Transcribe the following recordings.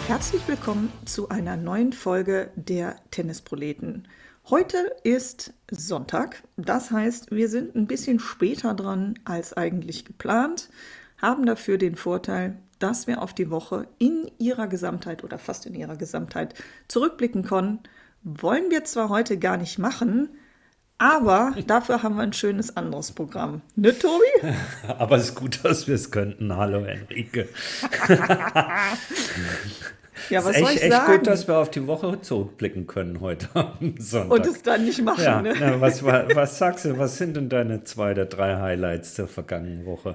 Herzlich willkommen zu einer neuen Folge der Tennisproleten. Heute ist Sonntag, das heißt, wir sind ein bisschen später dran als eigentlich geplant, haben dafür den Vorteil, dass wir auf die Woche in ihrer Gesamtheit oder fast in ihrer Gesamtheit zurückblicken können. Wollen wir zwar heute gar nicht machen, aber dafür haben wir ein schönes anderes Programm. Ne, Tobi? Aber es ist gut, dass wir es könnten. Hallo, Henrike. Ja, was Es soll ist ich echt sagen? gut, dass wir auf die Woche zurückblicken können heute am Sonntag. Und es dann nicht machen, ja, ne? na, was sagst du, was sind denn deine 2 oder 3 Highlights der vergangenen Woche?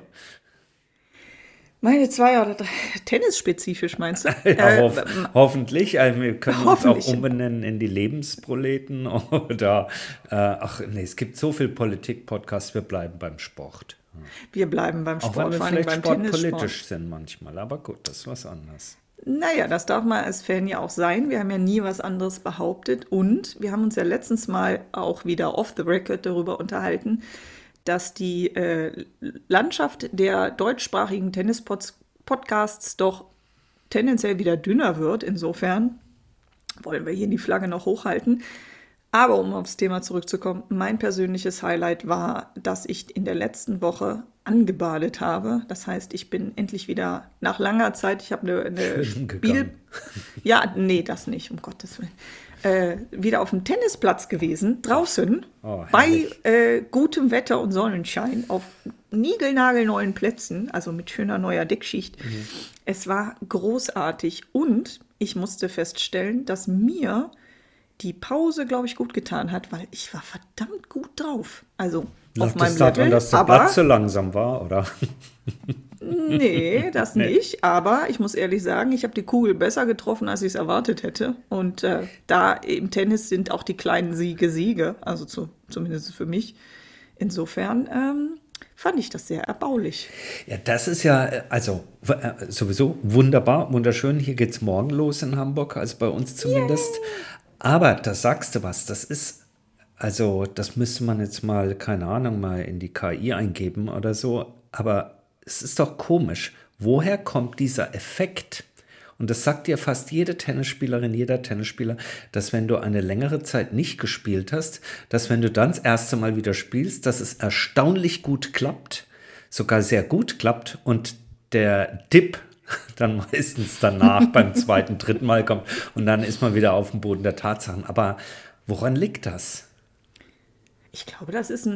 Meine 2 oder 3, tennisspezifisch meinst du? Ja, hoffentlich. Wir können uns auch Hoffentlich. umbenennen in die Lebensproleten oder, ach nee, es gibt so viel Politik-Podcasts, wir bleiben beim Sport. Wir bleiben beim Auch wenn Sport, wir vor allem vielleicht beim sportpolitisch Tennissport. sind manchmal, aber gut, das ist was anderes. Naja, das darf man als Fan ja auch sein. Wir haben ja nie was anderes behauptet. Und wir haben uns ja letztens mal auch wieder off the record darüber unterhalten, dass die Landschaft der deutschsprachigen Tennis-Podcasts doch tendenziell wieder dünner wird. Insofern wollen wir hier die Flagge noch hochhalten. Aber um aufs Thema zurückzukommen, mein persönliches Highlight war, dass ich in der letzten Woche angebadet habe. Das heißt, ich bin endlich wieder nach langer Zeit, ich habe eine Schwimmen Spiel... gegangen. Ja, nee, das nicht, um Gottes Willen. Wieder auf dem Tennisplatz gewesen, draußen, Oh, bei herrlich. gutem Wetter und Sonnenschein, auf niegelnagelneuen Plätzen, also mit schöner neuer Deckschicht. Es war großartig und ich musste feststellen, dass mir die Pause, glaube ich, gut getan hat, weil ich war verdammt gut drauf. Also auf Lag meinem das daran, Level, dass der aber Platz so langsam war, oder? nee, das Nee. nicht. Aber ich muss ehrlich sagen, ich habe die Kugel besser getroffen, als ich es erwartet hätte. Und da im Tennis sind auch die kleinen Siege Siege, also zumindest für mich. Insofern fand ich das sehr erbaulich. Ja, das ist ja, also sowieso wunderbar, wunderschön. Hier geht's morgen los in Hamburg, also bei uns zumindest. Aber da sagst du was, das ist, also das müsste man jetzt mal, keine Ahnung, mal in die KI eingeben oder so. Aber es ist doch komisch. Woher kommt dieser Effekt? Und das sagt dir fast jede Tennisspielerin, jeder Tennisspieler, dass wenn du eine längere Zeit nicht gespielt hast, dass wenn du dann das erste Mal wieder spielst, dass es erstaunlich gut klappt, sogar sehr gut klappt und der Dip dann meistens danach beim zweiten, dritten Mal kommt und dann ist man wieder auf dem Boden der Tatsachen. Aber woran liegt das? Ich glaube,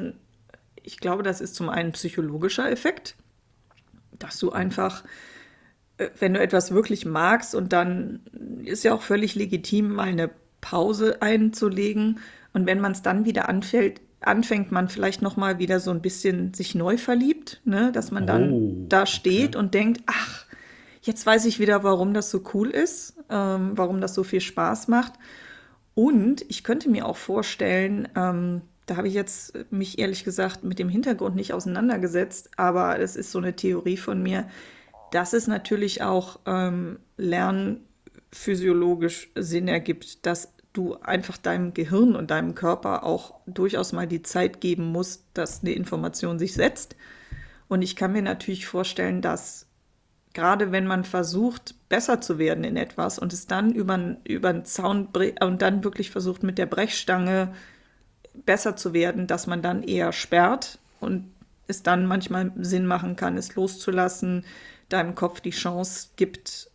das ist zum einen psychologischer Effekt, dass du einfach, wenn du etwas wirklich magst und dann ist ja auch völlig legitim, mal eine Pause einzulegen und wenn man es dann wieder anfängt man vielleicht noch mal wieder so ein bisschen sich neu verliebt, ne? Dass man dann Oh, da steht und denkt, ach, jetzt weiß ich wieder, warum das so cool ist, warum das so viel Spaß macht. Und ich könnte mir auch vorstellen, da habe ich jetzt mich ehrlich gesagt mit dem Hintergrund nicht auseinandergesetzt, aber es ist so eine Theorie von mir, dass es natürlich auch lernphysiologisch Sinn ergibt, dass du einfach deinem Gehirn und deinem Körper auch durchaus mal die Zeit geben musst, dass eine Information sich setzt. Und ich kann mir natürlich vorstellen, dass gerade wenn man versucht, besser zu werden in etwas und es dann über den Zaun und dann wirklich versucht, mit der Brechstange besser zu werden, dass man dann eher sperrt und es dann manchmal Sinn machen kann, es loszulassen, deinem Kopf die Chance gibt,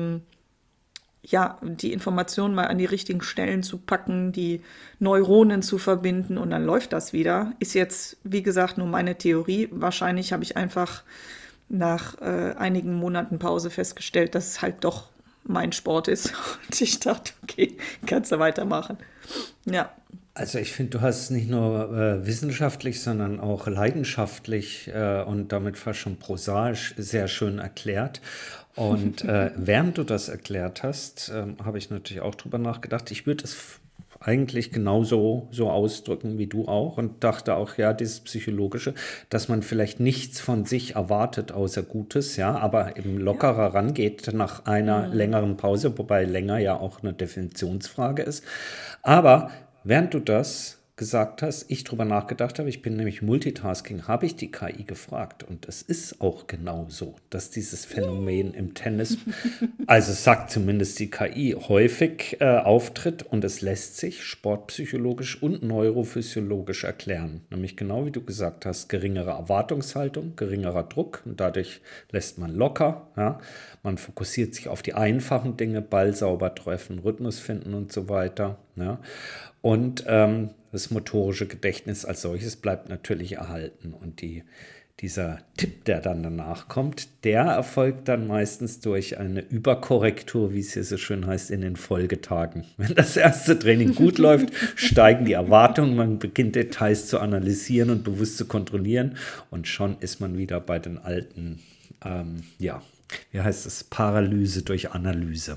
ja, die Informationen mal an die richtigen Stellen zu packen, die Neuronen zu verbinden und dann läuft das wieder. Ist jetzt, wie gesagt, nur meine Theorie. Wahrscheinlich habe ich einfach nach einigen Monaten Pause festgestellt, dass es halt doch mein Sport ist. Und ich dachte, okay, kannst du weitermachen. Ja, Also ich finde, du hast es nicht nur wissenschaftlich, sondern auch leidenschaftlich und damit fast schon prosaisch sehr schön erklärt. Und während du das erklärt hast, habe ich natürlich auch drüber nachgedacht. Ich würde es eigentlich genauso so ausdrücken wie du auch und dachte auch, ja, dieses Psychologische, dass man vielleicht nichts von sich erwartet außer Gutes, ja, aber eben lockerer rangeht nach einer längeren Pause, wobei länger ja auch eine Definitionsfrage ist. Aber während du das gesagt hast, ich drüber nachgedacht habe, ich bin nämlich Multitasking, habe ich die KI gefragt. Und es ist auch genau so, dass dieses Phänomen im Tennis, also sagt zumindest die KI, häufig auftritt und es lässt sich sportpsychologisch und neurophysiologisch erklären. Nämlich genau wie du gesagt hast, geringere Erwartungshaltung, geringerer Druck und dadurch lässt man locker. Ja? Man fokussiert sich auf die einfachen Dinge, Ball sauber treffen, Rhythmus finden und so weiter. Ja? Und das motorische Gedächtnis als solches bleibt natürlich erhalten. Und dieser Tipp, der dann danach kommt, der erfolgt dann meistens durch eine Überkorrektur, wie es hier so schön heißt, in den Folgetagen. Wenn das erste Training gut läuft, steigen die Erwartungen, man beginnt Details zu analysieren und bewusst zu kontrollieren und schon ist man wieder bei den alten, wie heißt es, Paralyse durch Analyse.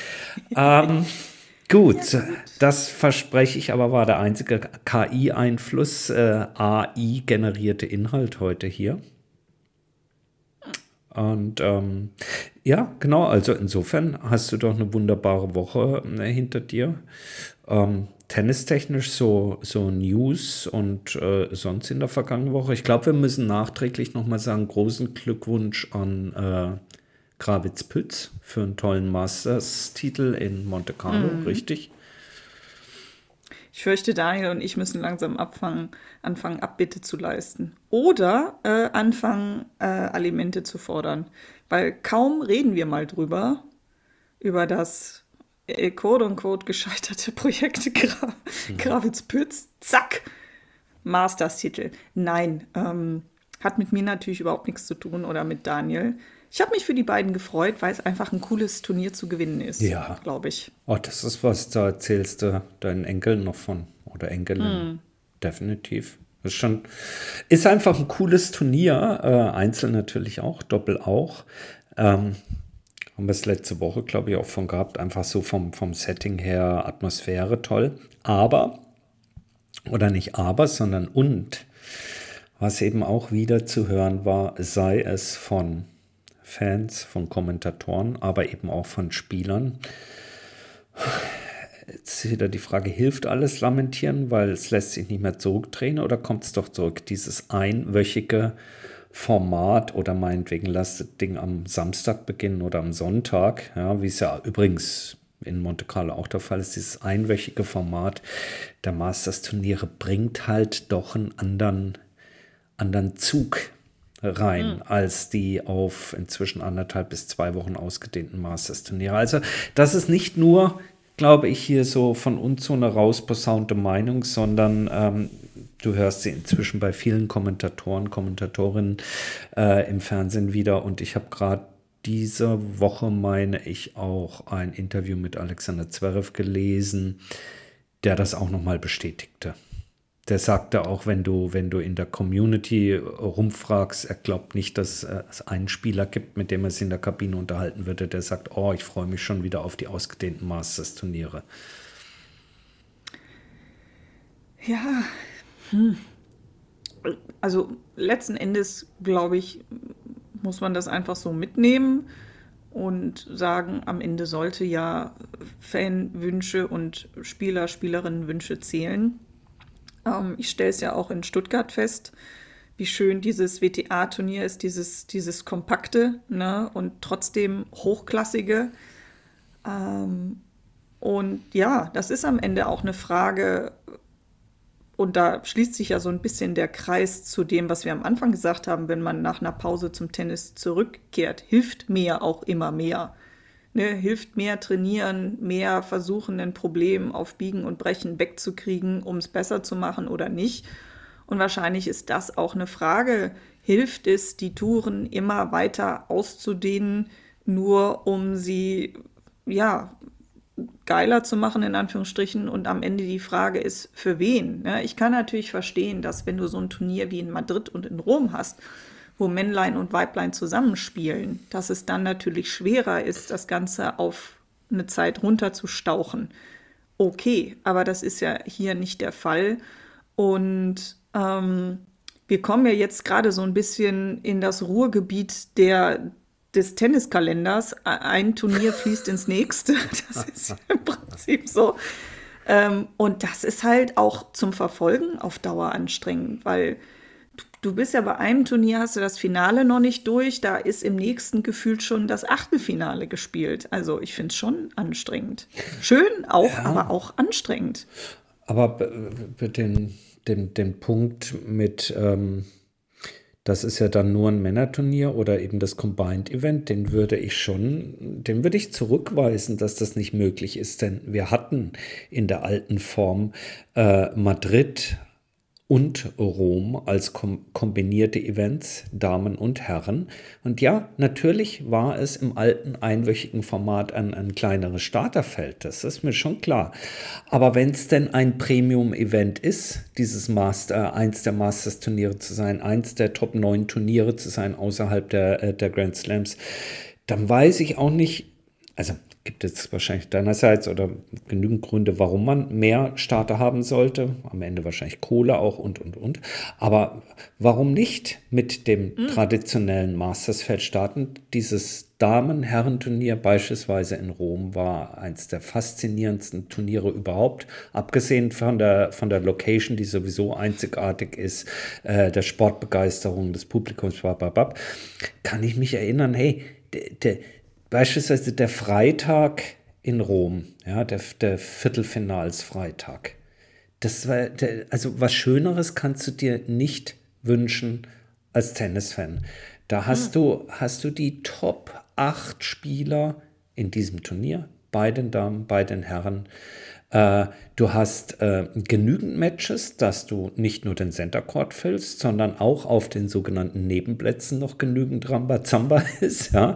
Gut, das verspreche ich aber war der einzige KI-Einfluss, AI-generierte Inhalt heute hier. Und ja, genau, also insofern hast du doch eine wunderbare Woche hinter dir. Tennistechnisch so News und sonst in der vergangenen Woche. Ich glaube, wir müssen nachträglich nochmal sagen, großen Glückwunsch an Gravitz-Pütz für einen tollen Masters-Titel in Monte Carlo, richtig? Ich fürchte, Daniel und ich müssen langsam anfangen, Abbitte zu leisten. Oder anfangen, Alimente zu fordern. Weil kaum reden wir mal über das quote-unquote gescheiterte Projekt Gravitz-Pütz. Zack, Masters-Titel. Nein, hat mit mir natürlich überhaupt nichts zu tun oder mit Daniel. Ich habe mich für die beiden gefreut, weil es einfach ein cooles Turnier zu gewinnen ist, Ja. glaube ich. Oh, das ist was, da erzählst du deinen Enkeln noch von. Oder Enkelin. Definitiv. Ist einfach ein cooles Turnier. Einzel natürlich auch, Doppel auch. Haben wir es letzte Woche, glaube ich, auch von gehabt. Einfach so vom Setting her, Atmosphäre toll. Aber, oder nicht aber, sondern und, was eben auch wieder zu hören war, sei es von Fans, von Kommentatoren, aber eben auch von Spielern. Jetzt ist wieder die Frage, hilft alles Lamentieren, weil es lässt sich nicht mehr zurückdrehen oder kommt es doch zurück? Dieses einwöchige Format oder meinetwegen lasst das Ding am Samstag beginnen oder am Sonntag, ja, wie es ja übrigens in Monte Carlo auch der Fall ist, dieses einwöchige Format der Masters-Turniere bringt halt doch einen anderen Zug rein, als die auf inzwischen 1,5 bis 2 Wochen ausgedehnten Masters-Turniere. Also das ist nicht nur, glaube ich, hier so von uns so eine rausposaunte Meinung, sondern du hörst sie inzwischen bei vielen Kommentatorinnen im Fernsehen wieder. Und ich habe gerade diese Woche, meine ich, auch ein Interview mit Alexander Zverev gelesen, der das auch nochmal bestätigte. Der sagte auch, wenn du in der Community rumfragst, er glaubt nicht, dass es einen Spieler gibt, mit dem er sich in der Kabine unterhalten würde, der sagt, oh, ich freue mich schon wieder auf die ausgedehnten Masters-Turniere. Ja, also letzten Endes, glaube ich, muss man das einfach so mitnehmen und sagen, am Ende sollte ja Fanwünsche und Spielerinnenwünsche zählen. Ich stelle es ja auch in Stuttgart fest, wie schön dieses WTA-Turnier ist, dieses kompakte, ne, und trotzdem hochklassige. Und ja, das ist am Ende auch eine Frage, und da schließt sich ja so ein bisschen der Kreis zu dem, was wir am Anfang gesagt haben, wenn man nach einer Pause zum Tennis zurückkehrt, hilft mehr auch immer mehr. Ne, hilft mehr trainieren, mehr versuchen, ein Problem auf Biegen und Brechen wegzukriegen, um es besser zu machen oder nicht. Und wahrscheinlich ist das auch eine Frage, hilft es, die Touren immer weiter auszudehnen, nur um sie, ja, geiler zu machen, in Anführungsstrichen. Und am Ende die Frage ist, für wen? Ne? Ich kann natürlich verstehen, dass wenn du so ein Turnier wie in Madrid und in Rom hast, wo Männlein und Weiblein zusammenspielen, dass es dann natürlich schwerer ist, das Ganze auf eine Zeit runterzustauchen. Okay, aber das ist ja hier nicht der Fall. Und wir kommen ja jetzt gerade so ein bisschen in das Ruhrgebiet des Tenniskalenders. Ein Turnier fließt ins nächste. Das ist im Prinzip so. Und das ist halt auch zum Verfolgen auf Dauer anstrengend, weil du bist ja bei einem Turnier, hast du das Finale noch nicht durch, da ist im nächsten gefühlt schon das Achtelfinale gespielt. Also ich finde es schon anstrengend. Schön auch, Ja, aber auch anstrengend. aber den Punkt mit, das ist ja dann nur ein Männerturnier oder eben das Combined Event, den würde ich zurückweisen, dass das nicht möglich ist, denn wir hatten in der alten Form Madrid und Rom als kombinierte Events, Damen und Herren. Und ja, natürlich war es im alten einwöchigen Format ein kleineres Starterfeld, das ist mir schon klar. Aber wenn es denn ein Premium-Event ist, eins der Masters-Turniere zu sein, eins der Top 9 Turniere zu sein außerhalb der Grand Slams, dann weiß ich auch nicht, also gibt es wahrscheinlich deinerseits oder genügend Gründe, warum man mehr Starter haben sollte. Am Ende wahrscheinlich Kohle auch und. Aber warum nicht mit dem traditionellen Masters-Feld starten? Dieses Damen-Herren-Turnier beispielsweise in Rom war eins der faszinierendsten Turniere überhaupt. Abgesehen von der Location, die sowieso einzigartig ist, der Sportbegeisterung des Publikums, kann ich mich erinnern, hey, beispielsweise der Freitag in Rom, ja, der Viertelfinalsfreitag. Also was Schöneres kannst du dir nicht wünschen als Tennisfan. Da hast du die Top 8 Spieler in diesem Turnier, bei den Damen, bei den Herren. Du hast genügend Matches, dass du nicht nur den Center Court füllst, sondern auch auf den sogenannten Nebenplätzen noch genügend Rambazamba ist. Ja?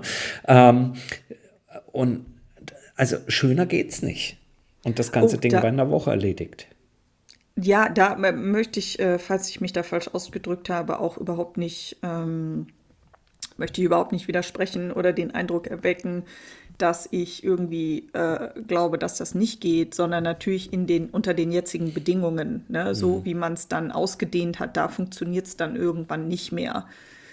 Und also schöner geht's nicht. Und das ganze Oh, Ding bei einer Woche erledigt. ja, da möchte ich, falls ich mich da falsch ausgedrückt habe, auch überhaupt nicht, möchte ich überhaupt nicht widersprechen oder den Eindruck erwecken, dass ich irgendwie glaube, dass das nicht geht, sondern natürlich unter den jetzigen Bedingungen, ne? So wie man es dann ausgedehnt hat, da funktioniert es dann irgendwann nicht mehr.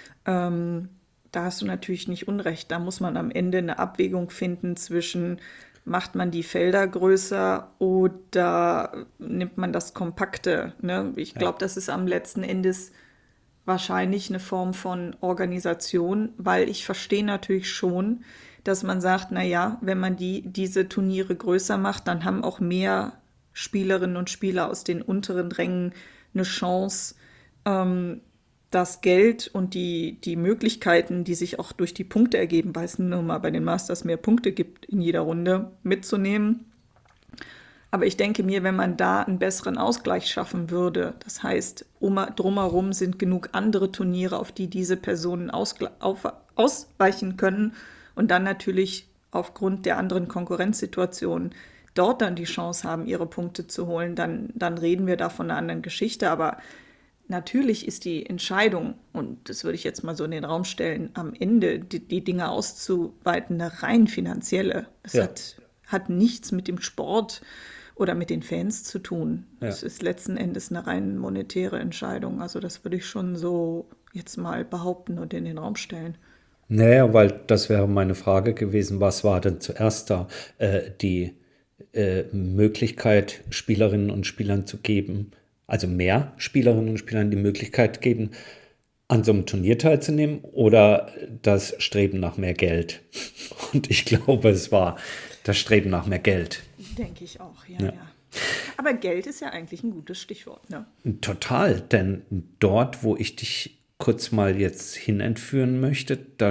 Da hast du natürlich nicht unrecht. Da muss man am Ende eine Abwägung finden zwischen, macht man die Felder größer oder nimmt man das Kompakte, ne? Ich Ja. glaube, das ist am letzten Endes wahrscheinlich eine Form von Organisation, weil ich verstehe natürlich schon, dass man sagt, na ja, wenn man diese Turniere größer macht, dann haben auch mehr Spielerinnen und Spieler aus den unteren Rängen eine Chance, das Geld und die Möglichkeiten, die sich auch durch die Punkte ergeben, weil es nun mal bei den Masters mehr Punkte gibt in jeder Runde, mitzunehmen. Aber ich denke mir, wenn man da einen besseren Ausgleich schaffen würde, das heißt, drumherum sind genug andere Turniere, auf die diese Personen ausweichen können und dann natürlich aufgrund der anderen Konkurrenzsituationen dort dann die Chance haben, ihre Punkte zu holen, dann reden wir da von einer anderen Geschichte. Aber natürlich ist die Entscheidung, und das würde ich jetzt mal so in den Raum stellen, am Ende die Dinge auszuweiten, eine rein finanzielle. Es Ja, hat nichts mit dem Sport oder mit den Fans zu tun. ja. Es ist letzten Endes eine rein monetäre Entscheidung. Also das würde ich schon so jetzt mal behaupten und in den Raum stellen. Naja, weil das wäre meine Frage gewesen, was war denn zuerst da? Die Möglichkeit, Spielerinnen und Spielern zu geben, also mehr Spielerinnen und Spielern die Möglichkeit geben, an so einem Turnier teilzunehmen oder das Streben nach mehr Geld? Und ich glaube, es war das Streben nach mehr Geld. Denke ich auch, ja, Ja. ja. Aber Geld ist ja eigentlich ein gutes Stichwort, ne? Total, denn dort, wo ich dich kurz mal jetzt hinentführen möchte, da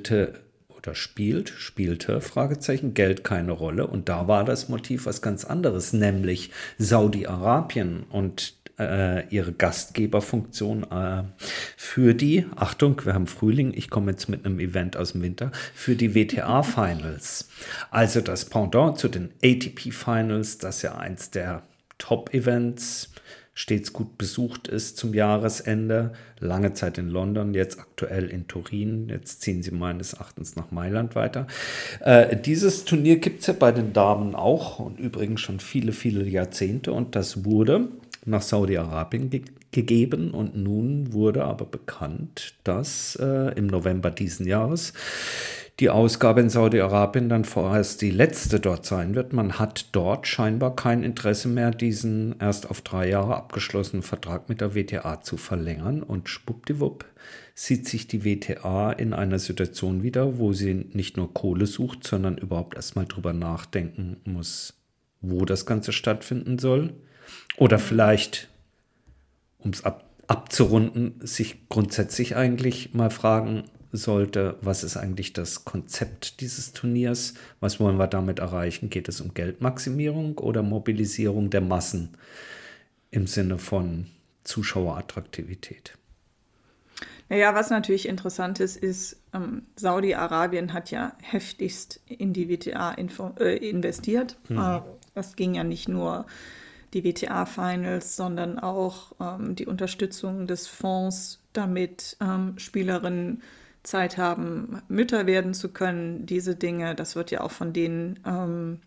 spielte, Fragezeichen, Geld keine Rolle. Und da war das Motiv was ganz anderes, nämlich Saudi-Arabien und ihre Gastgeberfunktion für die, Achtung, wir haben Frühling, ich komme jetzt mit einem Event aus dem Winter, für die WTA-Finals. Also das Pendant zu den ATP-Finals, das ja eins der Top-Events stets gut besucht ist zum Jahresende. Lange Zeit in London, jetzt aktuell in Turin. Jetzt ziehen sie meines Erachtens nach Mailand weiter. Dieses Turnier gibt es ja bei den Damen auch und übrigens schon viele, viele Jahrzehnte. Und das wurde nach Saudi-Arabien gegeben. Und nun wurde aber bekannt, dass im November diesen Jahres die Ausgabe in Saudi-Arabien dann vorerst die letzte dort sein wird. Man hat dort scheinbar kein Interesse mehr, diesen erst auf 3 Jahre abgeschlossenen Vertrag mit der WTA zu verlängern. Und schwuppdiwupp sieht sich die WTA in einer Situation wieder, wo sie nicht nur Kohle sucht, sondern überhaupt erstmal drüber nachdenken muss, wo das Ganze stattfinden soll. Oder vielleicht, um es abzurunden, sich grundsätzlich eigentlich mal fragen sollte, was ist eigentlich das Konzept dieses Turniers? Was wollen wir damit erreichen? Geht es um Geldmaximierung oder Mobilisierung der Massen im Sinne von Zuschauerattraktivität? Naja, was natürlich interessant ist, Saudi-Arabien hat ja heftigst in die WTA investiert. Das ging ja nicht nur die WTA-Finals, sondern auch die Unterstützung des Fonds, damit Spielerinnen Zeit haben, Mütter werden zu können. Diese Dinge, das wird ja auch von denen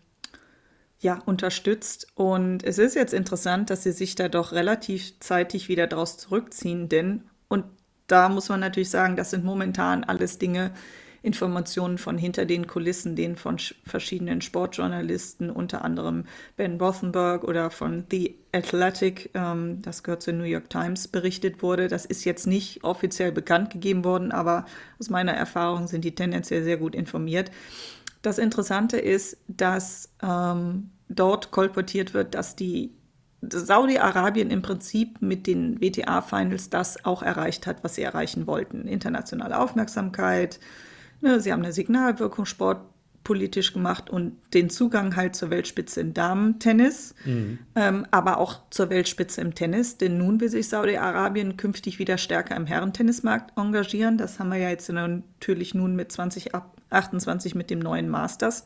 unterstützt. Und es ist jetzt interessant, dass sie sich da doch relativ zeitig wieder draus zurückziehen, und da muss man natürlich sagen, das sind momentan alles Dinge, Informationen von hinter den Kulissen, denen von verschiedenen Sportjournalisten, unter anderem Ben Rothenberg oder von The Athletic, das gehört zur New York Times, berichtet wurde. Das ist jetzt nicht offiziell bekannt gegeben worden, aber aus meiner Erfahrung sind die tendenziell sehr gut informiert. Das Interessante ist, dass dort kolportiert wird, dass Saudi-Arabien im Prinzip mit den WTA-Finals das auch erreicht hat, was sie erreichen wollten. Internationale Aufmerksamkeit. Sie haben eine Signalwirkung sportpolitisch gemacht und den Zugang halt zur Weltspitze im Damen-Tennis, aber auch zur Weltspitze im Tennis. Denn nun will sich Saudi-Arabien künftig wieder stärker im Herrentennismarkt engagieren. Das haben wir ja jetzt natürlich nun mit 2028 mit dem neuen Masters.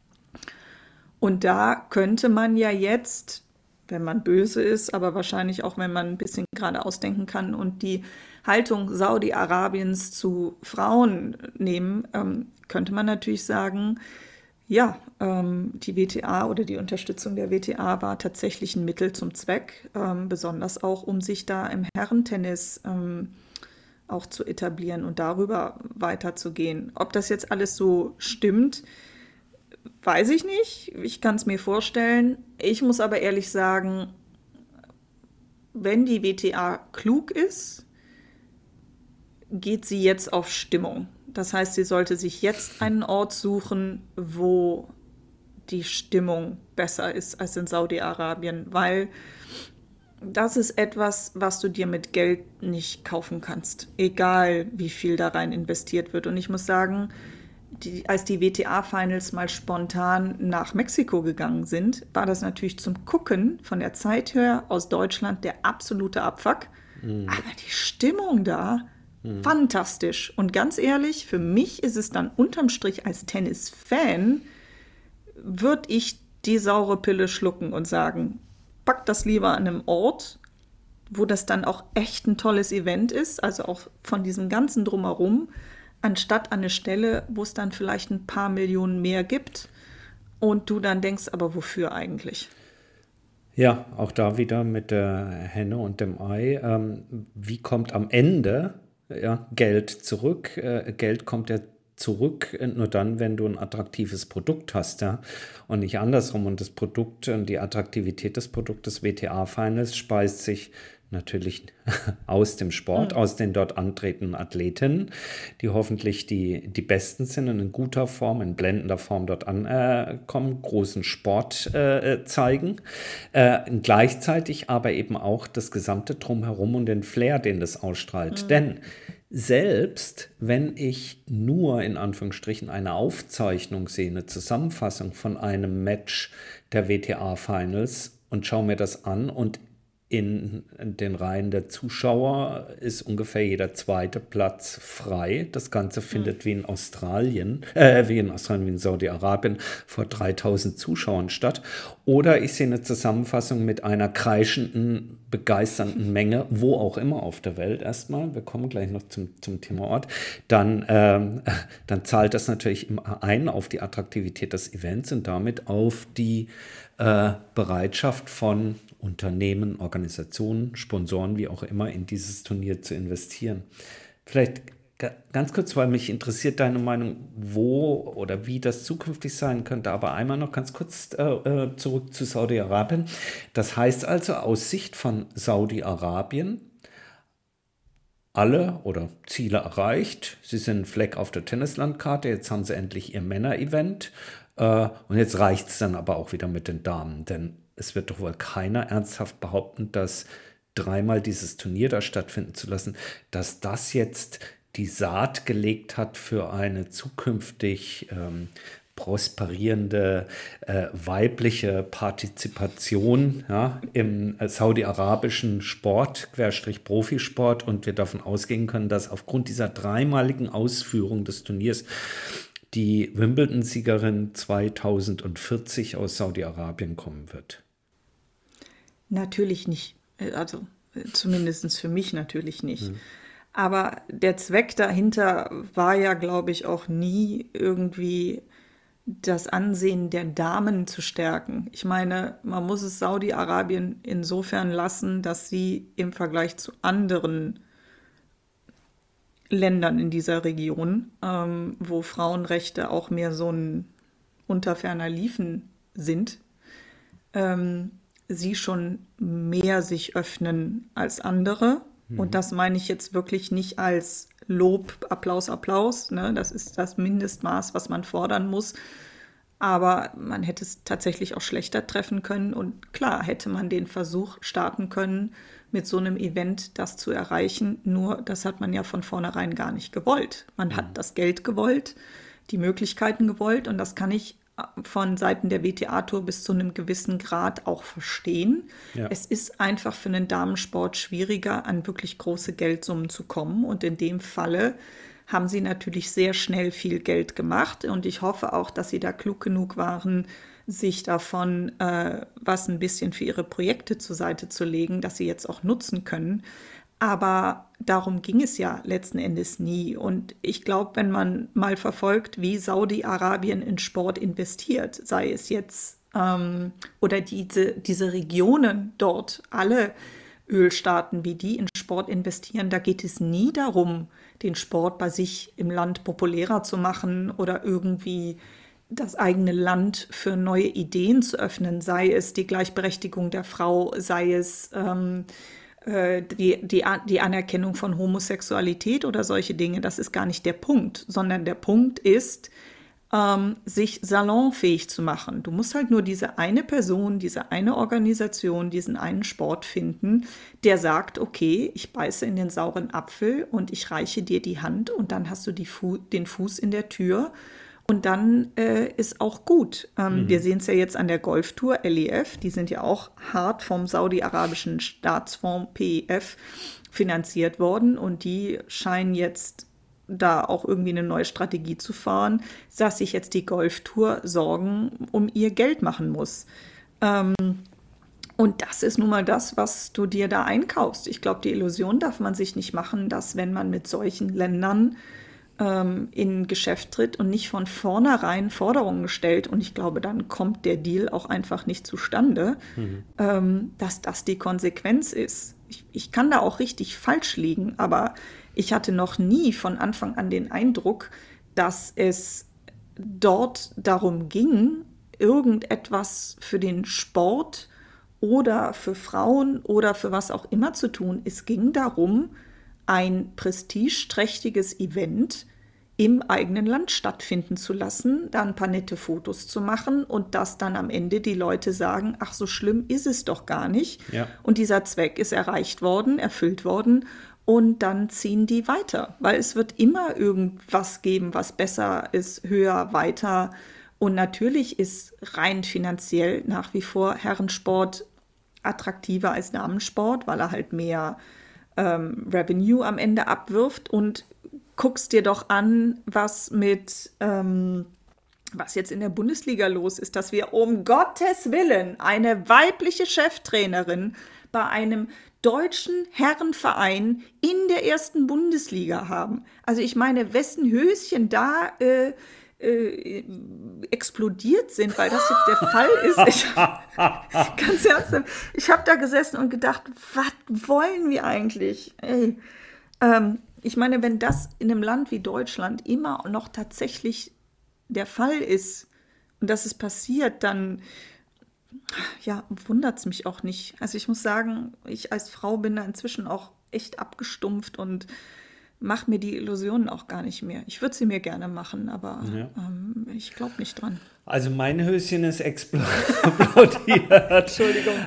Und da könnte man ja jetzt, wenn man böse ist, aber wahrscheinlich auch, wenn man ein bisschen gerade ausdenken kann und die Haltung Saudi-Arabiens zu Frauen nehmen, könnte man natürlich sagen, ja, die WTA oder die Unterstützung der WTA war tatsächlich ein Mittel zum Zweck, besonders auch, um sich da im Herrentennis auch zu etablieren und darüber weiterzugehen. Ob das jetzt alles so stimmt, weiß ich nicht. Ich kann es mir vorstellen. Ich muss aber ehrlich sagen, wenn die WTA klug ist, geht sie jetzt auf Stimmung. Das heißt, sie sollte sich jetzt einen Ort suchen, wo die Stimmung besser ist als in Saudi-Arabien, weil das ist etwas, was du dir mit Geld nicht kaufen kannst, egal wie viel da rein investiert wird. Und ich muss sagen, als die WTA-Finals mal spontan nach Mexiko gegangen sind, war das natürlich zum Gucken von der Zeit her aus Deutschland der absolute Abfuck. Aber die Stimmung da, fantastisch. Und ganz ehrlich, für mich ist es dann unterm Strich als Tennis-Fan, würde ich die saure Pille schlucken und sagen, pack das lieber an einem Ort, wo das dann auch echt ein tolles Event ist, also auch von diesem ganzen Drumherum, anstatt an eine Stelle, wo es dann vielleicht ein paar Millionen mehr gibt und du dann denkst, aber wofür eigentlich? Ja, auch da wieder mit der Henne und dem Ei. Wie kommt am Ende Geld zurück? Geld kommt ja zurück nur dann, wenn du ein attraktives Produkt hast, ja, und nicht andersrum. Und das Produkt und die Attraktivität des Produktes WTA-Finals speist sich natürlich aus dem Sport, aus den dort antretenden Athletinnen, die hoffentlich die Besten sind und in guter Form, in blendender Form dort ankommen, großen Sport zeigen. Gleichzeitig aber eben auch das gesamte Drumherum und den Flair, den das ausstrahlt. Denn selbst wenn ich nur in Anführungsstrichen eine Aufzeichnung sehe, eine Zusammenfassung von einem Match der WTA-Finals und schaue mir das an und in den Reihen der Zuschauer ist ungefähr jeder zweite Platz frei. Das Ganze findet wie in Saudi-Arabien vor 3000 Zuschauern statt. Oder ich sehe eine Zusammenfassung mit einer kreischenden, begeisternden Menge, wo auch immer auf der Welt erstmal. Wir kommen gleich noch zum Thema Ort. Dann zahlt das natürlich ein auf die Attraktivität des Events und damit auf die Bereitschaft von Unternehmen, Organisationen, Sponsoren, wie auch immer, in dieses Turnier zu investieren. Vielleicht Ganz kurz, weil mich interessiert deine Meinung, wo oder wie das zukünftig sein könnte. Aber einmal noch ganz kurz zurück zu Saudi-Arabien. Das heißt also aus Sicht von Saudi-Arabien, alle oder Ziele erreicht. Sie sind ein Fleck auf der Tennislandkarte. Jetzt haben sie endlich ihr Männer-Event. Und jetzt reicht es dann aber auch wieder mit den Damen. Denn es wird doch wohl keiner ernsthaft behaupten, dass dreimal dieses Turnier da stattfinden zu lassen, dass das jetzt die Saat gelegt hat für eine zukünftig prosperierende weibliche Partizipation, ja, im saudi-arabischen Sport, Profisport, und wir davon ausgehen können, dass aufgrund dieser dreimaligen Ausführung des Turniers die Wimbledon-Siegerin 2040 aus Saudi-Arabien kommen wird. Natürlich nicht. Also zumindest für mich natürlich nicht. Aber der Zweck dahinter war ja, glaube ich, auch nie irgendwie das Ansehen der Damen zu stärken. Ich meine, man muss es Saudi-Arabien insofern lassen, dass sie im Vergleich zu anderen Ländern in dieser Region, wo Frauenrechte auch mehr so ein unter ferner Liefen sind, sie schon mehr sich öffnen als andere. Und das meine ich jetzt wirklich nicht als Lob, Applaus, ne? Das ist das Mindestmaß, was man fordern muss. Aber man hätte es tatsächlich auch schlechter treffen können. Und klar, hätte man den Versuch starten können, mit so einem Event das zu erreichen. Nur das hat man ja von vornherein gar nicht gewollt. Man hat das Geld gewollt, die Möglichkeiten gewollt. Und das kann ich von Seiten der WTA-Tour bis zu einem gewissen Grad auch verstehen. Ja. Es ist einfach für einen Damensport schwieriger, an wirklich große Geldsummen zu kommen. Und in dem Falle haben sie natürlich sehr schnell viel Geld gemacht. Und ich hoffe auch, dass sie da klug genug waren, sich davon was ein bisschen für ihre Projekte zur Seite zu legen, dass sie jetzt auch nutzen können. Aber darum ging es ja letzten Endes nie. Und ich glaube, wenn man mal verfolgt, wie Saudi-Arabien in Sport investiert, sei es jetzt oder diese Regionen dort, alle Ölstaaten, wie die in Sport investieren, da geht es nie darum, den Sport bei sich im Land populärer zu machen oder irgendwie das eigene Land für neue Ideen zu öffnen, sei es die Gleichberechtigung der Frau, sei es die Anerkennung von Homosexualität oder solche Dinge. Das ist gar nicht der Punkt, sondern der Punkt ist, sich salonfähig zu machen. Du musst halt nur diese eine Person, diese eine Organisation, diesen einen Sport finden, der sagt, okay, ich beiße in den sauren Apfel und ich reiche dir die Hand und dann hast du den Fuß in der Tür. Und dann ist auch gut. Wir sehen es ja jetzt an der Golftour, LEF, die sind ja auch hart vom saudi-arabischen Staatsfonds PEF finanziert worden und die scheinen jetzt da auch irgendwie eine neue Strategie zu fahren, dass sich jetzt die Golftour Sorgen um ihr Geld machen muss. Und das ist nun mal das, was du dir da einkaufst. Ich glaube, die Illusion darf man sich nicht machen, dass wenn man mit solchen Ländern in Geschäft tritt und nicht von vornherein Forderungen stellt, und ich glaube, dann kommt der Deal auch einfach nicht zustande, dass das die Konsequenz ist. Ich kann da auch richtig falsch liegen, aber ich hatte noch nie von Anfang an den Eindruck, dass es dort darum ging, irgendetwas für den Sport oder für Frauen oder für was auch immer zu tun. Es ging darum, ein prestigeträchtiges Event im eigenen Land stattfinden zu lassen, da ein paar nette Fotos zu machen und dass dann am Ende die Leute sagen, ach, so schlimm ist es doch gar nicht. Ja. Und dieser Zweck ist erreicht worden, erfüllt worden und dann ziehen die weiter, weil es wird immer irgendwas geben, was besser ist, höher, weiter. Und natürlich ist rein finanziell nach wie vor Herrensport attraktiver als Damensport, weil er halt mehr Revenue am Ende abwirft. Und guckst dir doch an, was jetzt in der Bundesliga los ist, dass wir um Gottes Willen eine weibliche Cheftrainerin bei einem deutschen Herrenverein in der ersten Bundesliga haben. Also ich meine, wessen Höschen da explodiert sind, weil das jetzt der Fall ist. Ganz ernsthaft, ich habe da gesessen und gedacht, was wollen wir eigentlich? Ich meine, wenn das in einem Land wie Deutschland immer noch tatsächlich der Fall ist und dass es passiert, dann ja, wundert es mich auch nicht. Also ich muss sagen, ich als Frau bin da inzwischen auch echt abgestumpft und mache mir die Illusionen auch gar nicht mehr. Ich würde sie mir gerne machen, aber Ja. ich glaube nicht dran. Also mein Höschen ist explodiert, Entschuldigung.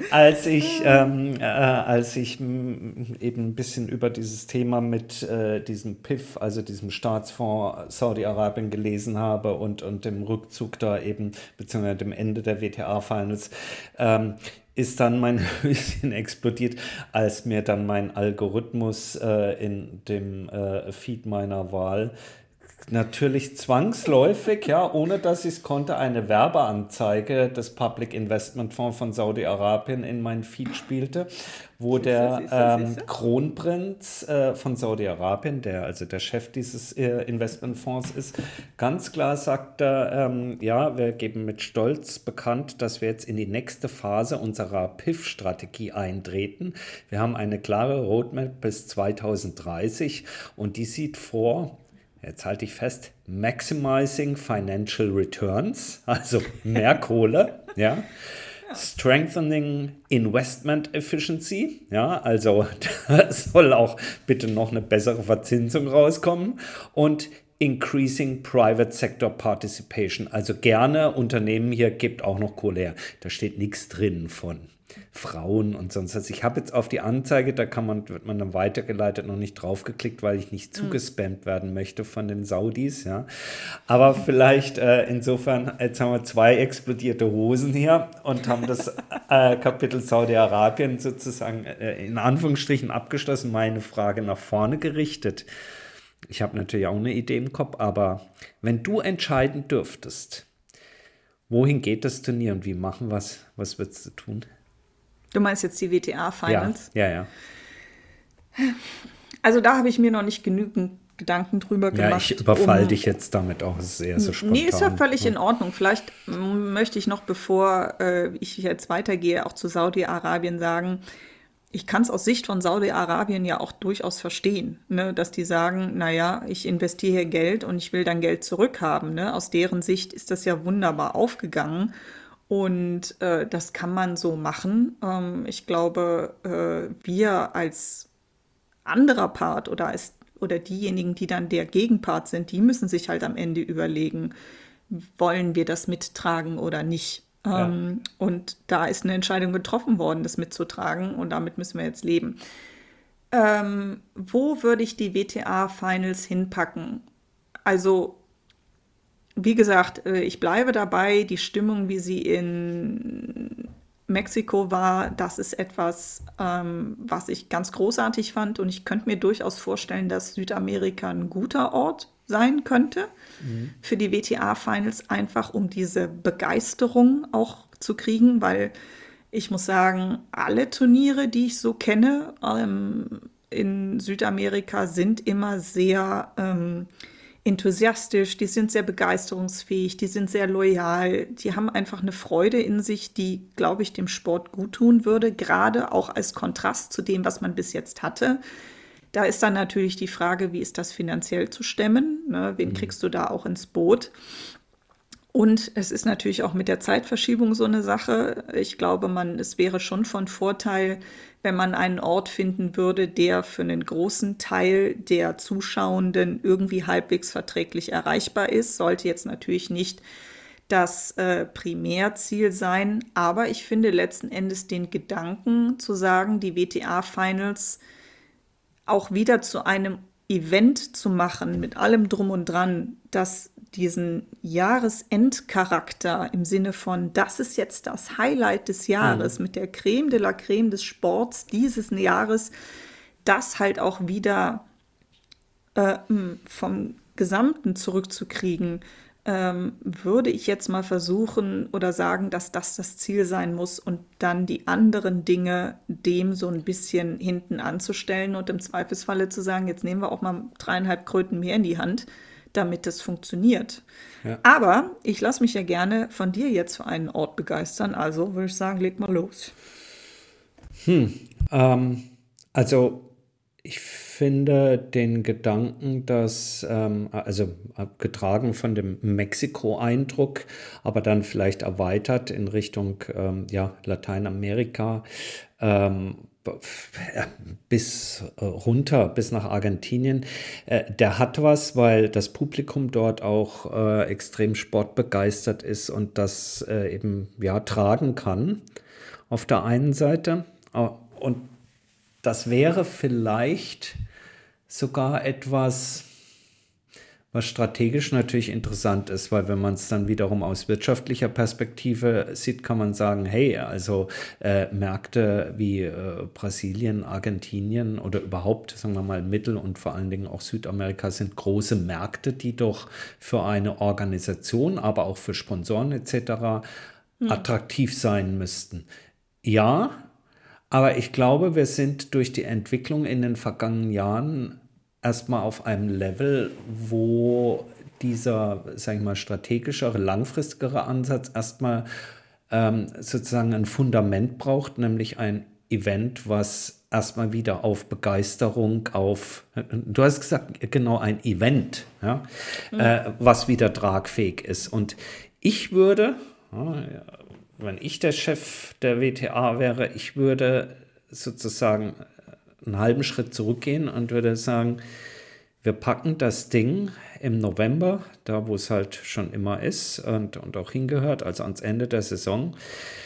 als ich eben ein bisschen über dieses Thema mit diesem PIF, also diesem Staatsfonds Saudi-Arabien gelesen habe und dem Rückzug da eben, beziehungsweise dem Ende der WTA-Finals, ist dann mein Höschen explodiert, als mir dann mein Algorithmus in dem Feed meiner Wahl natürlich zwangsläufig, ja, ohne dass ich es konnte, eine Werbeanzeige des Public Investment Fonds von Saudi-Arabien in meinen Feed spielte, wo der Kronprinz von Saudi-Arabien, also der Chef dieses Investmentfonds ist, ganz klar sagte, ja, wir geben mit Stolz bekannt, dass wir jetzt in die nächste Phase unserer PIF-Strategie eintreten. Wir haben eine klare Roadmap bis 2030 und die sieht vor, jetzt halte ich fest, Maximizing Financial Returns, also mehr Kohle, ja. Strengthening Investment Efficiency, ja, also da soll auch bitte noch eine bessere Verzinsung rauskommen und Increasing Private Sector Participation, also gerne Unternehmen hier gibt auch noch Kohle her. Da steht nichts drin von Frauen und sonst was. Ich habe jetzt auf die Anzeige, da wird man dann weitergeleitet, noch nicht draufgeklickt, weil ich nicht zugespammt werden möchte von den Saudis, ja. Aber vielleicht insofern, jetzt haben wir 2 explodierte Hosen hier und haben das Kapitel Saudi-Arabien sozusagen in Anführungsstrichen abgeschlossen, meine Frage nach vorne gerichtet. Ich habe natürlich auch eine Idee im Kopf, aber wenn du entscheiden dürftest, wohin geht das Turnier und wie machen wir es, was würdest du tun? Du meinst jetzt die WTA-Finals? Ja. Also da habe ich mir noch nicht genügend Gedanken drüber gemacht. Ja, ich überfall dich jetzt damit auch sehr so spontan. Nee, ist ja völlig in Ordnung. Vielleicht möchte ich noch, bevor ich jetzt weitergehe, auch zu Saudi-Arabien sagen, ich kann es aus Sicht von Saudi-Arabien ja auch durchaus verstehen, ne, dass die sagen, naja, ich investiere hier Geld und ich will dann Geld zurückhaben. Ne? Aus deren Sicht ist das ja wunderbar aufgegangen. Und das kann man so machen. Ich glaube, wir als anderer Part oder diejenigen, die dann der Gegenpart sind, die müssen sich halt am Ende überlegen, wollen wir das mittragen oder nicht. Ja. Und da ist eine Entscheidung getroffen worden, das mitzutragen und damit müssen wir jetzt leben. Wo würde ich die WTA-Finals hinpacken? Also wie gesagt, ich bleibe dabei, die Stimmung, wie sie in Mexiko war, das ist etwas, was ich ganz großartig fand und ich könnte mir durchaus vorstellen, dass Südamerika ein guter Ort sein könnte für die WTA-Finals, einfach um diese Begeisterung auch zu kriegen, weil ich muss sagen, alle Turniere, die ich so kenne in Südamerika, sind immer sehr enthusiastisch, die sind sehr begeisterungsfähig, die sind sehr loyal, die haben einfach eine Freude in sich, die, glaube ich, dem Sport gut tun würde, gerade auch als Kontrast zu dem, was man bis jetzt hatte. Da ist dann natürlich die Frage, wie ist das finanziell zu stemmen? Ne? Wen kriegst du da auch ins Boot? Und es ist natürlich auch mit der Zeitverschiebung so eine Sache. Ich glaube, es wäre schon von Vorteil, wenn man einen Ort finden würde, der für einen großen Teil der Zuschauenden irgendwie halbwegs verträglich erreichbar ist. Sollte jetzt natürlich nicht das Primärziel sein. Aber ich finde letzten Endes den Gedanken zu sagen, die WTA-Finals auch wieder zu einem Event zu machen, mit allem drum und dran, das diesen Jahresendcharakter im Sinne von, das ist jetzt das Highlight des Jahres, mit der Creme de la Creme des Sports dieses Jahres, das halt auch wieder vom Gesamten zurückzukriegen, würde ich jetzt mal versuchen oder sagen, dass das Ziel sein muss und dann die anderen Dinge dem so ein bisschen hinten anzustellen und im Zweifelsfalle zu sagen, jetzt nehmen wir auch mal 3,5 Kröten mehr in die Hand, damit das funktioniert. Ja. Aber ich lasse mich ja gerne von dir jetzt für einen Ort begeistern, also würde ich sagen, leg mal los. Also Ich finde den Gedanken, dass, also getragen von dem Mexiko-Eindruck, aber dann vielleicht erweitert in Richtung ja, Lateinamerika, ähm, bis runter, bis nach Argentinien, der hat was, weil das Publikum dort auch extrem sportbegeistert ist und das eben ja tragen kann auf der einen Seite. Und das wäre vielleicht sogar etwas, was strategisch natürlich interessant ist, weil wenn man es dann wiederum aus wirtschaftlicher Perspektive sieht, kann man sagen, hey, also Märkte wie Brasilien, Argentinien oder überhaupt, sagen wir mal, Mittel- und vor allen Dingen auch Südamerika sind große Märkte, die doch für eine Organisation, aber auch für Sponsoren etc. attraktiv sein müssten. Ja, aber ich glaube, wir sind durch die Entwicklung in den vergangenen Jahren erstmal auf einem Level, wo dieser, sag ich mal, strategischere, langfristigere Ansatz erstmal sozusagen ein Fundament braucht, nämlich ein Event, was erstmal wieder auf Begeisterung, auf, du hast gesagt, genau ein Event, ja, was wieder tragfähig ist. Und ich würde, wenn ich der Chef der WTA wäre, ich würde sozusagen einen halben Schritt zurückgehen und würde sagen, wir packen das Ding im November, da wo es halt schon immer ist und auch hingehört, also ans Ende der Saison,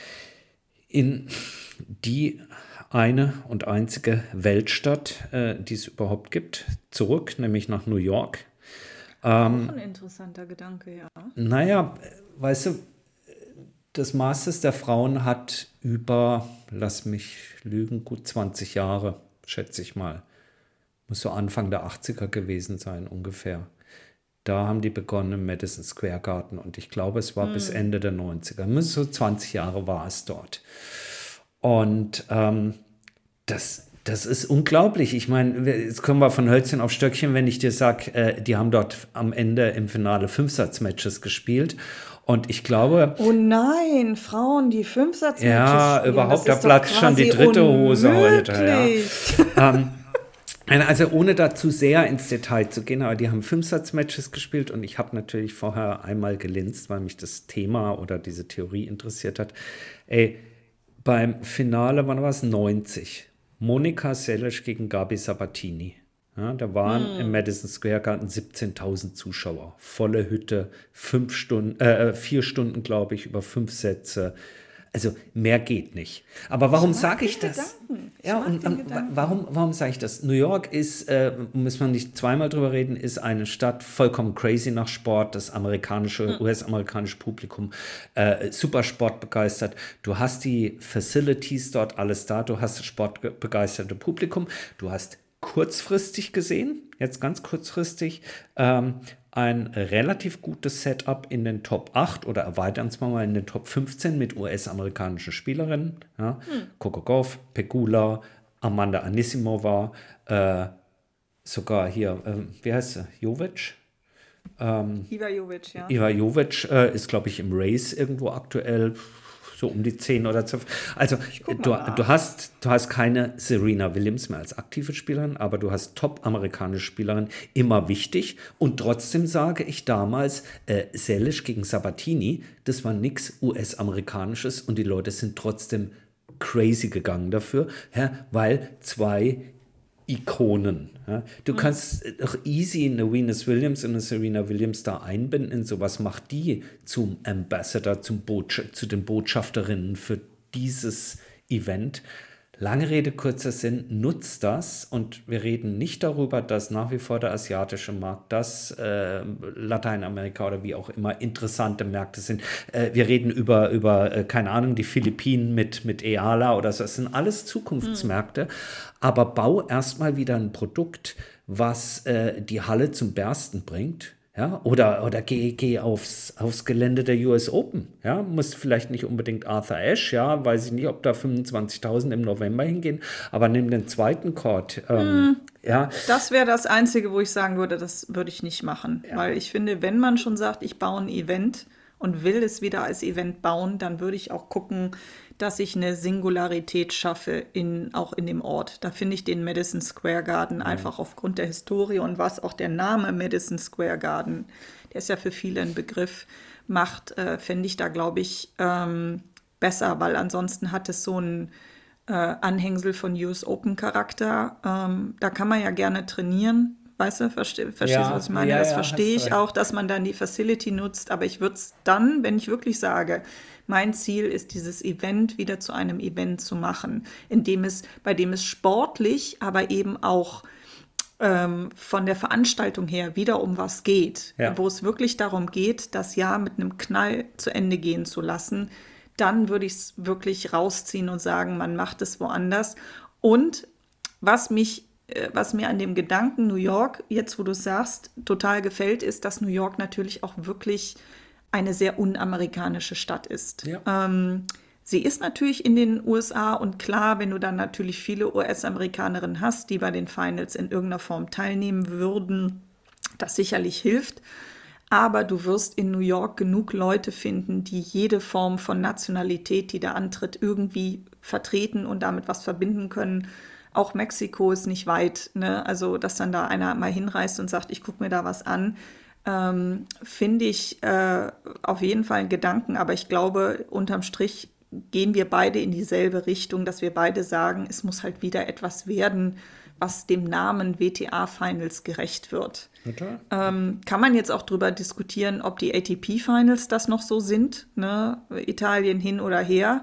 in die eine und einzige Weltstadt, die es überhaupt gibt, zurück, nämlich nach New York. Auch ein interessanter Gedanke, ja. Naja, weißt du, das Masters der Frauen hat über, lass mich lügen, gut 20 Jahre, schätze ich mal. Muss so Anfang der 80er gewesen sein, ungefähr. Da haben die begonnen im Madison Square Garden und ich glaube, es war bis Ende der 90er. So 20 Jahre war es dort. Und das ist unglaublich. Ich meine, jetzt kommen wir von Hölzchen auf Stöckchen, wenn ich dir sage, die haben dort am Ende im Finale Fünfsatz-Matches gespielt. Und ich glaube, Oh nein, Frauen, die Fünfsatz-Matches ja, spielen, überhaupt, da das ist doch platzt schon die quasi dritte Hose heute. Ja. unmöglich. Also ohne da zu sehr ins Detail zu gehen, aber die haben Fünfsatz-Matches gespielt und ich habe natürlich vorher einmal gelinst, weil mich das Thema oder diese Theorie interessiert hat. Ey, beim Finale, wann war es? 90. Monika Seles gegen Gabi Sabatini. Ja, da waren im Madison Square Garden 17.000 Zuschauer. Volle Hütte, 4 Stunden, glaube ich, über 5 Sätze. Also mehr geht nicht. Aber warum sage ich das? Ja, und warum sage ich das? New York ist, muss man nicht zweimal drüber reden, ist eine Stadt vollkommen crazy nach Sport. Das US-amerikanische Publikum super sportbegeistert. Du hast die Facilities dort alles da. Du hast das sportbegeisterte Publikum. Du hast kurzfristig gesehen, jetzt ganz kurzfristig, ein relativ gutes Setup in den Top 8 oder erweitern es mal in den Top 15 mit US-amerikanischen Spielerinnen. Ja. Coco Gauff, Pegula, Amanda Anisimova, sogar hier, wie heißt sie? Jovic? Iva Jovic, ja. Iva Jovic ist, glaube ich, im Race irgendwo aktuell so um die 10 oder 12. Also du hast keine Serena Williams mehr als aktive Spielerin, aber du hast top-amerikanische Spielerin, immer wichtig. Und trotzdem sage ich damals, Seles gegen Sabatini, das war nichts US-amerikanisches und die Leute sind trotzdem crazy gegangen dafür, ja, weil zwei Ikonen. Ja. Du kannst doch easy eine Venus Williams und eine Serena Williams da einbinden. Sowas macht die zum Ambassador, zu den Botschafterinnen für dieses Event. Lange Rede, kurzer Sinn, nutzt das und wir reden nicht darüber, dass nach wie vor der asiatische Markt, dass Lateinamerika oder wie auch immer interessante Märkte sind. Wir reden über keine Ahnung, die Philippinen mit EALA oder so. Das sind alles Zukunftsmärkte. Aber bau erstmal wieder ein Produkt, was die Halle zum Bersten bringt. Ja, oder geh aufs Gelände der US Open. Ja, muss vielleicht nicht unbedingt Arthur Ashe, ja, weiß ich nicht, ob da 25.000 im November hingehen, aber nimm den zweiten Court. Ja. Das wäre das Einzige, wo ich sagen würde, das würde ich nicht machen. Ja. Weil ich finde, wenn man schon sagt, ich baue ein Event und will es wieder als Event bauen, dann würde ich auch gucken, dass ich eine Singularität schaffe, auch in dem Ort. Da finde ich den Madison Square Garden einfach aufgrund der Historie und was auch der Name Madison Square Garden, der ist ja für viele ein Begriff, macht, fände ich da, glaube ich, besser, weil ansonsten hat es so ein Anhängsel von US Open Charakter. Da kann man ja gerne trainieren. Weißt du, verstehst du, was ich meine? Das verstehe ich auch, dass man dann die Facility nutzt. Aber ich würde es dann, wenn ich wirklich sage, mein Ziel ist, dieses Event wieder zu einem Event zu machen, bei dem es sportlich, aber eben auch von der Veranstaltung her wieder um was geht, wo es wirklich darum geht, das Jahr mit einem Knall zu Ende gehen zu lassen, dann würde ich es wirklich rausziehen und sagen, man macht es woanders. Und was mir an dem Gedanken New York, jetzt wo du sagst, total gefällt, ist, dass New York natürlich auch wirklich eine sehr unamerikanische Stadt ist. Ja. Sie ist natürlich in den USA und klar, wenn du dann natürlich viele US-Amerikanerinnen hast, die bei den Finals in irgendeiner Form teilnehmen würden, das sicherlich hilft. Aber du wirst in New York genug Leute finden, die jede Form von Nationalität, die da antritt, irgendwie vertreten und damit was verbinden können. Auch Mexiko ist nicht weit, ne? Also, dass dann da einer mal hinreist und sagt, ich gucke mir da was an, finde ich auf jeden Fall einen Gedanken. Aber ich glaube, unterm Strich gehen wir beide in dieselbe Richtung, dass wir beide sagen, es muss halt wieder etwas werden, was dem Namen WTA Finals gerecht wird. Okay. Kann man jetzt auch drüber diskutieren, ob die ATP Finals das noch so sind, ne? Italien hin oder her.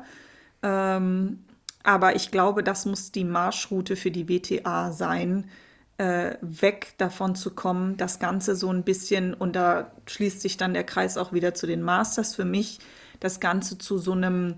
Aber ich glaube, das muss die Marschroute für die WTA sein, weg davon zu kommen, das Ganze so ein bisschen, und da schließt sich dann der Kreis auch wieder zu den Masters für mich, das Ganze zu so einem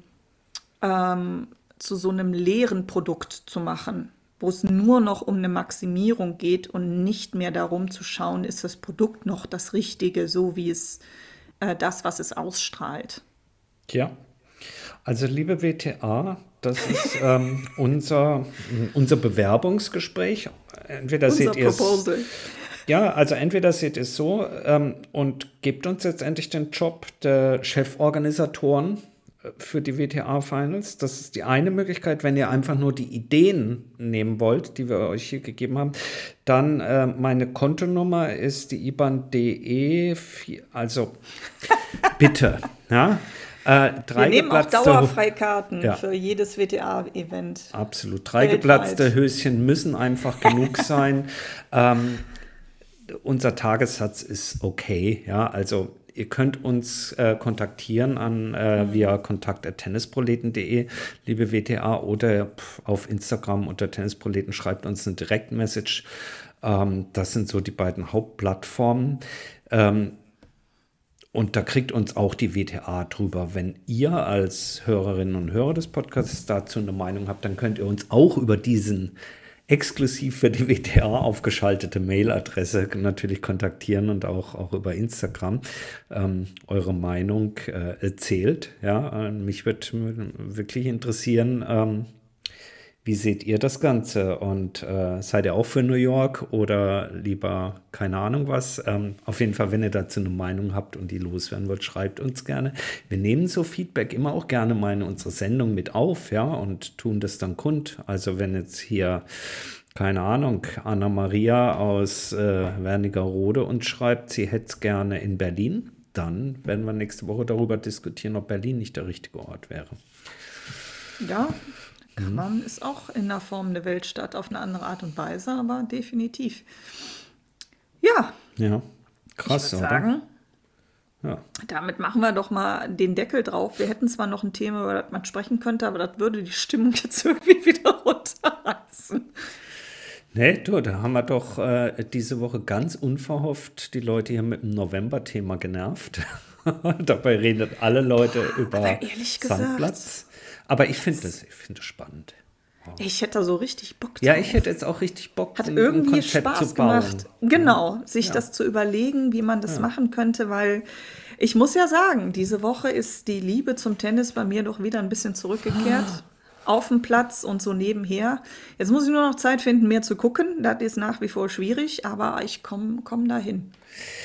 leeren Produkt zu machen, wo es nur noch um eine Maximierung geht und nicht mehr darum zu schauen, ist das Produkt noch das Richtige, so wie es das, was es ausstrahlt. Ja, also liebe WTA, das ist unser Bewerbungsgespräch. Entweder unser seht ihr Proposal. Ja, also entweder seht ihr es so und gebt uns jetzt endlich den Job der Cheforganisatoren für die WTA-Finals. Das ist die eine Möglichkeit. Wenn ihr einfach nur die Ideen nehmen wollt, die wir euch hier gegeben haben, dann meine Kontonummer ist die IBAN.de, also bitte, ja. Wir nehmen auch Dauerfreikarten für jedes WTA-Event. Absolut. 3 geplatzte Höschen müssen einfach genug sein. Unser Tagessatz ist okay. Ja, also ihr könnt uns kontaktieren via kontakt@tennisproleten.de, liebe WTA, oder auf Instagram unter Tennisproleten, schreibt uns eine Direktmessage. Das sind so die beiden Hauptplattformen. Und da kriegt uns auch die WTA drüber. Wenn ihr als Hörerinnen und Hörer des Podcasts dazu eine Meinung habt, dann könnt ihr uns auch über diesen exklusiv für die WTA aufgeschaltete Mailadresse natürlich kontaktieren und auch über Instagram. Eure Meinung zählt. Ja? Mich würde wirklich interessieren, wie seht ihr das Ganze? Und seid ihr auch für New York oder lieber keine Ahnung was? Auf jeden Fall, wenn ihr dazu eine Meinung habt und die loswerden wollt, schreibt uns gerne. Wir nehmen so Feedback immer auch gerne mal in unsere Sendung mit auf, ja, und tun das dann kund. Also wenn jetzt hier, keine Ahnung, Anna-Maria aus Wernigerode uns schreibt, sie hätte es gerne in Berlin, dann werden wir nächste Woche darüber diskutieren, ob Berlin nicht der richtige Ort wäre. Ja, Kammern ist auch in der Form eine Weltstadt auf eine andere Art und Weise, aber definitiv. Ja. Ja, krass, ich würde sagen, damit machen wir doch mal den Deckel drauf. Wir hätten zwar noch ein Thema, über das man sprechen könnte, aber das würde die Stimmung jetzt irgendwie wieder runterreißen. Nee, du, da haben wir doch diese Woche ganz unverhofft die Leute hier mit dem November-Thema genervt. Dabei reden alle Leute über Sandplatz. Aber ich finde das spannend. Wow. Ich hätte da so richtig Bock drauf. Ja, ich hätte jetzt auch richtig Bock, hat irgendwie Spaß gemacht. Genau, sich das zu überlegen, wie man das machen könnte, weil ich muss ja sagen, diese Woche ist die Liebe zum Tennis bei mir doch wieder ein bisschen zurückgekehrt. Auf dem Platz und so nebenher. Jetzt muss ich nur noch Zeit finden, mehr zu gucken. Das ist nach wie vor schwierig, aber ich komm dahin.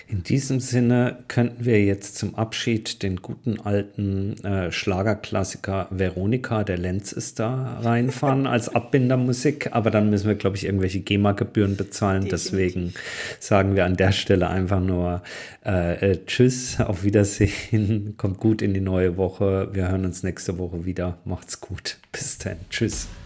In diesem Sinne könnten wir jetzt zum Abschied den guten alten Schlagerklassiker Veronika, der Lenz ist da, reinfahren als Abbindermusik. Aber dann müssen wir, glaube ich, irgendwelche GEMA-Gebühren bezahlen. Deswegen sagen wir an der Stelle einfach nur Tschüss, auf Wiedersehen, kommt gut in die neue Woche. Wir hören uns nächste Woche wieder. Macht's gut. Bis dann. Tschüss.